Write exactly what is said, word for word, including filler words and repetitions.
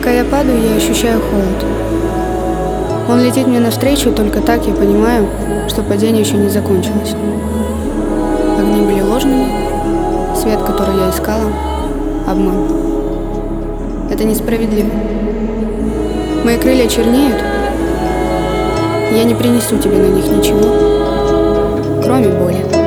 Пока я падаю, я ощущаю холод. Он летит мне навстречу, только так я понимаю, что падение еще не закончилось. Огни были ложными, свет, который я искала, обман. Это несправедливо. Мои крылья чернеют, я не принесу тебе на них ничего, кроме боли.